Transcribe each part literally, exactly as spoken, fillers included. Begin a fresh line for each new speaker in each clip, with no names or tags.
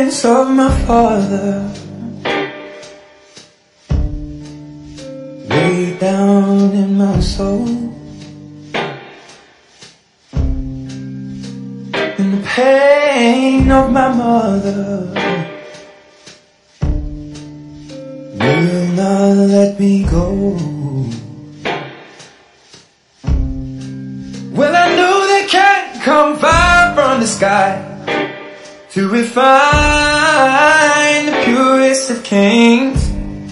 presence of my Father lay down in my soul, in the pain of my mother will not let me go. Well, I know they can't come far from the sky to refine the purest of kings.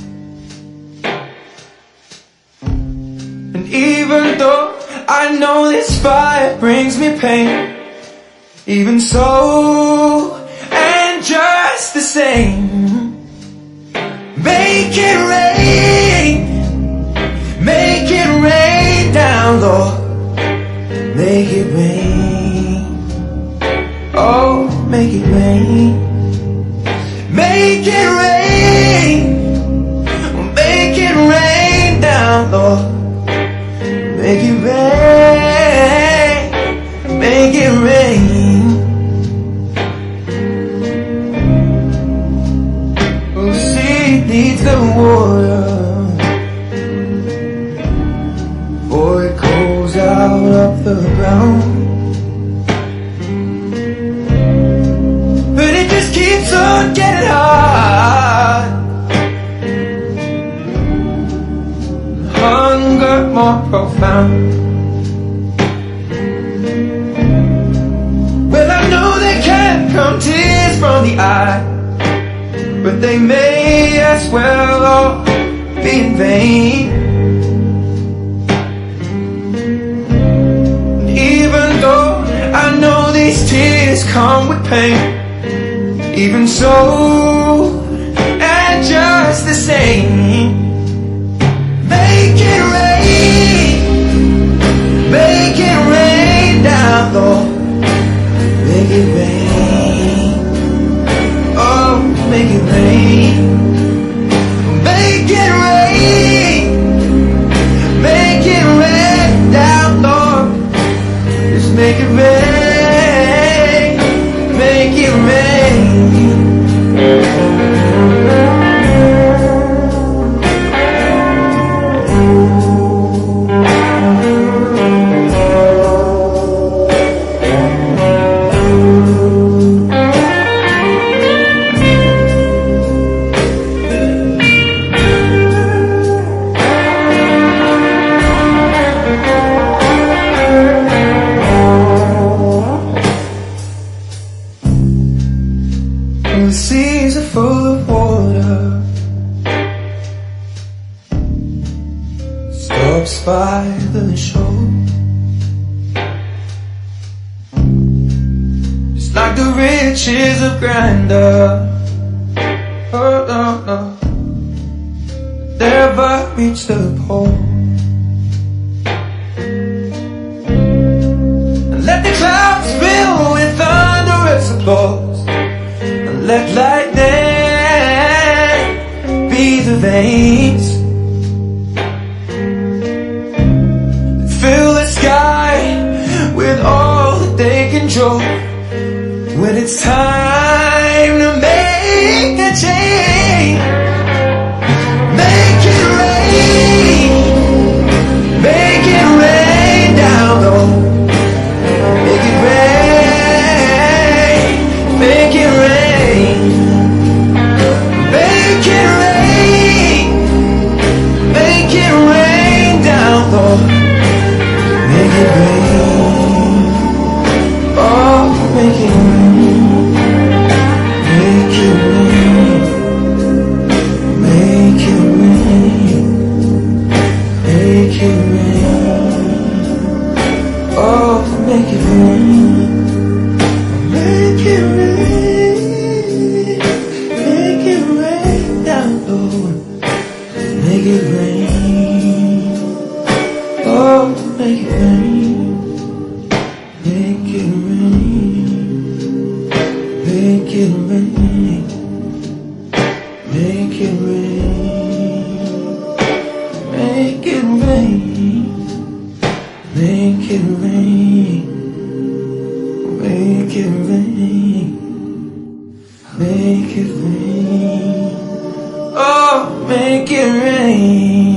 And even though I know this fire brings me pain, even so, and just the same, make it rain, make it rain down, Lord, make it rain, oh, make it rain, make it rain, make it rain down, Lord, make it rain, make it rain. The sea needs the water, for it goes out of the ground, but it just keeps on getting hard. Hunger more profound. Well, I know there can't come tears from the eye, but they may as well all be in vain. And even though I know these tears come with pain, even so, and just the same, make it rain, make it rain down, Lord, make it rain, oh, make it rain, make it rain, make it rain down, Lord, just make it rain, make it rain. The seas are full of water, stops by the shore, just like the riches of grandeur. Oh no, no, never reach the pole. And let the clouds fill with thunderous applause, and let lightning be the veins that fill the sky with all that they control. When it's time to make a change, make it rain, make it rain down, Lord, make it rain, make it rain, make it rain, make it rain down, Lord, make it rain, oh, make it rain, make it rain, make it rain, make it rain, oh, make it rain, make it rain, make it rain down, Lord, make it rain, oh, make it rain, make it rain, make it rain, make it rain, make it rain, make it rain, make it rain. Make it rain. Oh, make it rain.